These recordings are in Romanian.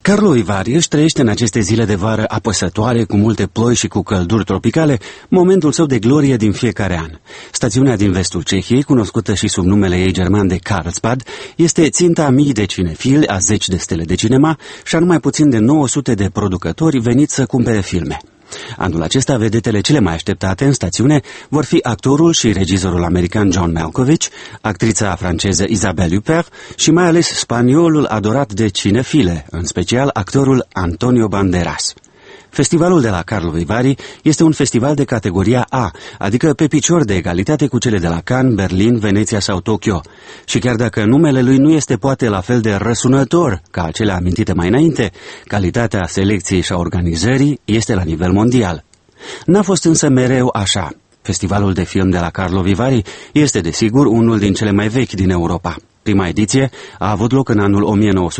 Carlo Ivari își trăiește în aceste zile de vară apăsătoare, cu multe ploi și cu călduri tropicale, momentul său de glorie din fiecare an. Stațiunea din vestul Cehiei, cunoscută și sub numele ei german de Carlsbad, este ținta a mii de cinefili, a zeci de stele de cinema și a numai puțin de 900 de producători veniți să cumpere filme. Anul acesta, vedetele cele mai așteptate în stațiune vor fi actorul și regizorul american John Malkovich, actrița franceză Isabelle Huppert și mai ales spaniolul adorat de cinefile, în special actorul Antonio Banderas. Festivalul de la Carlo Vivari este un festival de categoria A, adică pe picior de egalitate cu cele de la Cannes, Berlin, Veneția sau Tokyo. Și chiar dacă numele lui nu este poate la fel de răsunător ca cele amintite mai înainte, calitatea selecției și a organizării este la nivel mondial. N-a fost însă mereu așa. Festivalul de film de la Carlo Vivari este, desigur, unul din cele mai vechi din Europa. Prima ediție a avut loc în anul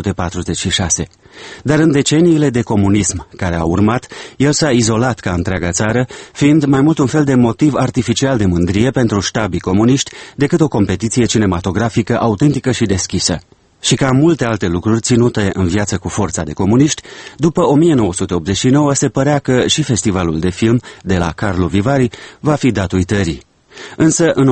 1946. Dar în deceniile de comunism care au urmat, el s-a izolat ca întreaga țară, fiind mai mult un fel de motiv artificial de mândrie pentru ștabii comuniști decât o competiție cinematografică autentică și deschisă. Și ca multe alte lucruri ținute în viață cu forța de comuniști, după 1989 se părea că și festivalul de film de la Carlo Vivari va fi dat uitării. Însă, în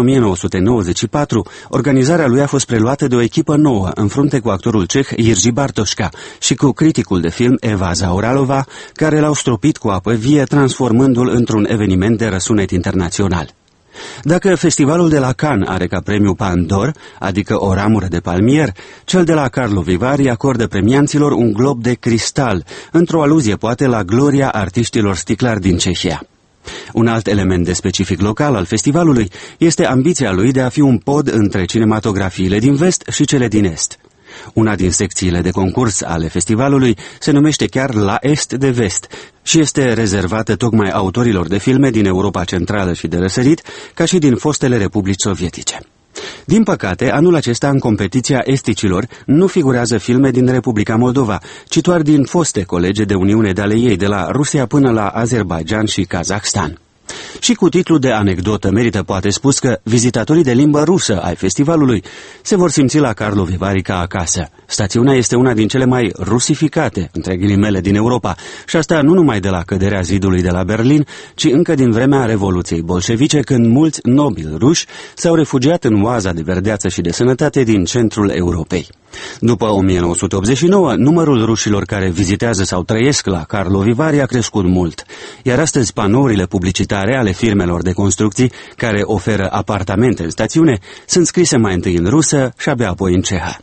1994, organizarea lui a fost preluată de o echipă nouă, în frunte cu actorul ceh Jiří Bartoška și cu criticul de film Eva Zauralova, care l-au stropit cu apă vie, transformându-l într-un eveniment de răsunet internațional. Dacă festivalul de la Cannes are ca premiu Palme d'Or, adică o ramură de palmier, cel de la Carlo Vivari acordă premianților un glob de cristal, într-o aluzie poate la gloria artiștilor sticlari din Cehia. Un alt element de specific local al festivalului este ambiția lui de a fi un pod între cinematografiile din vest și cele din est. Una din secțiile de concurs ale festivalului se numește chiar La Est de Vest și este rezervată tocmai autorilor de filme din Europa Centrală și de răsărit, ca și din fostele republici sovietice. Din păcate, anul acesta, în competiția esticilor, nu figurează filme din Republica Moldova, ci doar din foste colege de Uniune de ale ei, de la Rusia până la Azerbaidjan și Kazahstan. Și cu titlul de anecdotă merită poate spus că vizitatorii de limbă rusă ai festivalului se vor simți la Carlo Vivari ca acasă. Stațiunea este una din cele mai rusificate, între ghilimele, din Europa, și asta nu numai de la căderea zidului de la Berlin, ci încă din vremea Revoluției bolșevice, când mulți nobili ruși s-au refugiat în oaza de verdeață și de sănătate din centrul Europei. După 1989, numărul rușilor care vizitează sau trăiesc la Carlo Vivari a crescut mult, iar astăzi panourile publicitare ale firmelor de construcții care oferă apartamente în stațiune sunt scrise mai întâi în rusă și abia apoi în cehă.